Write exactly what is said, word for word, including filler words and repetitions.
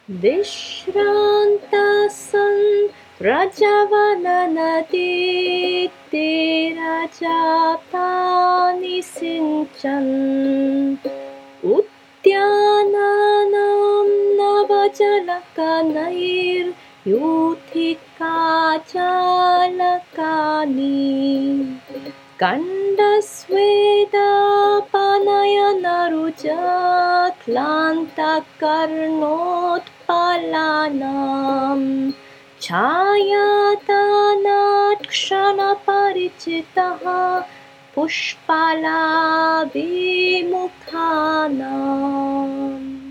विश्रान्तासन् प्रजवननदीतीरजातानि सिञ्चन् उद्यानानां नवजलकनैर्यूथिकाचालकानि कण्ठस्वेदापनयनरुजाक्लान्तकर्णोत्पलानां छायादानात् क्षणपरिचितः पुष्पलाभिमुखानाम्।